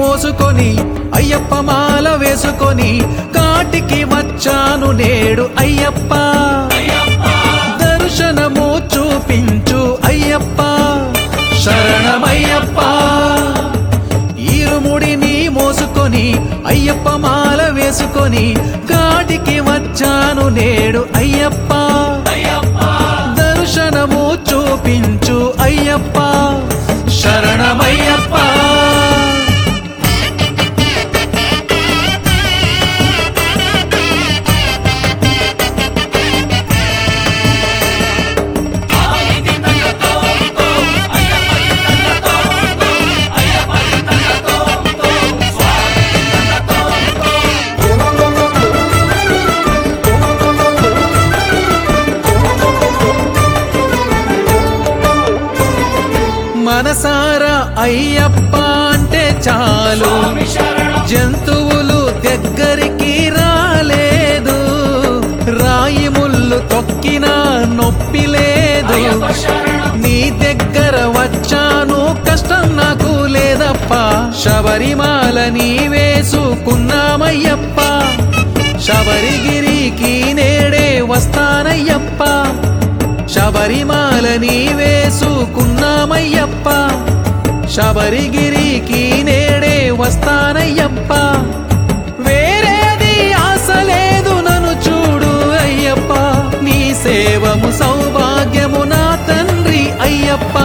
మోసుకొని అయ్యప్ప మాల వేసుకొని కాటికి వచ్చాను నేడు అయ్యప్ప దర్శనము చూపించు అయ్యప్ప శరణమయ్యప్ప ఇరుముడిని మోసుకొని అయ్యప్ప మాల వేసుకొని కాటికి వచ్చాను నేడు అయ్యప్ప దర్శనము చూపించు అయ్యప్ప శరణమయ్యప్ప మనసారా అయ్యప్ప అంటే చాలు జంతువులు దగ్గరికి రాలేదు రాయి ముళ్ళు తొక్కినా నొప్పి లేదు నీ దగ్గర వచ్చాను కష్టం నాకు లేదప్ప శబరిమాల నీ వేసుకున్నామయ్యప్ప శబరిగిరికి నేడే వస్తానయ్యప్ప శబరిమాల నీ వేసుకున్నామయ్యప్ప శబరిగిరికి నేడే వస్తానయ్యప్ప వేరేది ఆశ లేదు నన్ను చూడు అయ్యప్ప నీ సేవము సౌభాగ్యము నా తండ్రి అయ్యప్ప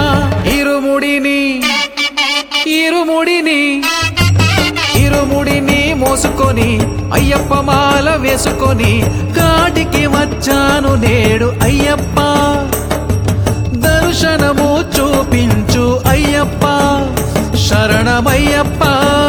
ఇరుముడిని మోసుకొని అయ్యప్ప మాల వేసుకొని కాటికి వచ్చాను నేడు అయ్యప్ప దర్శనము చూపించు అయ్యప్ప శరణమయ్యప్ప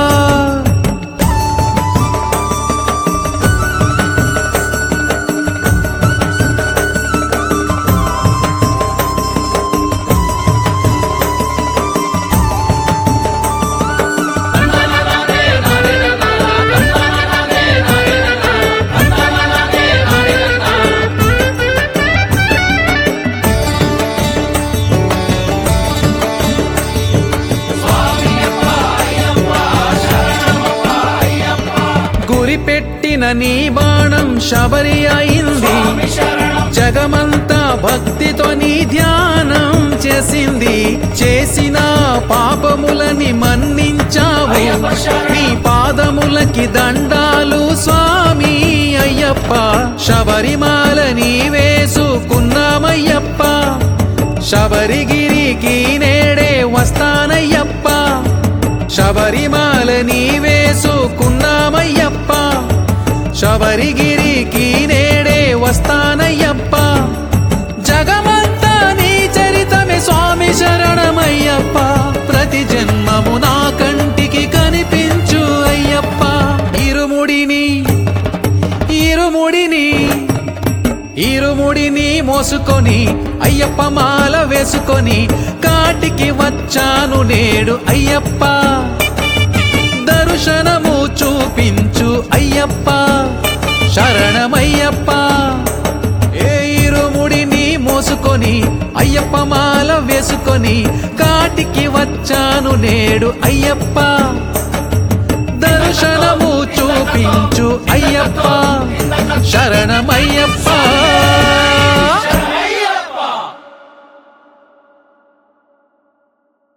పెట్టిన నీ బాణం శబరి అయింది జగమంతా భక్తితో నీ ధ్యానం చేసింది చేసిన పాపములని మన్నించావు నీ పాదములకి దండాలు స్వామి అయ్యప్ప శబరిమాల నీ వేసుకున్నామయ్యప్ప శబరిగిరికి నేడే వస్తానయ్యప్ప శబరిమాల నీ వేసుకున్నామయ్యప్ప శబరిగిరికి నేడే వస్తానయ్యప్ప జగమంతా నీ చరితమే స్వామి శరణమయ్యప్ప ప్రతి జన్మము నా కంటికి కనిపించు అయ్యప్ప ఇరుముడిని మోసుకొని అయ్యప్ప మాల వేసుకొని కాటికి వచ్చాను నేడు అయ్యప్ప దర్శనము చూపించు అయ్యప్ప శరణమయ్యప్ప ఇరుముడిని మోసుకొని అయ్యప్ప మాల వేసుకొని కాటికి వచ్చాను నేడు అయ్యప్ప దర్శనము చూపించు అయ్యప్ప శరణమయ్యప్ప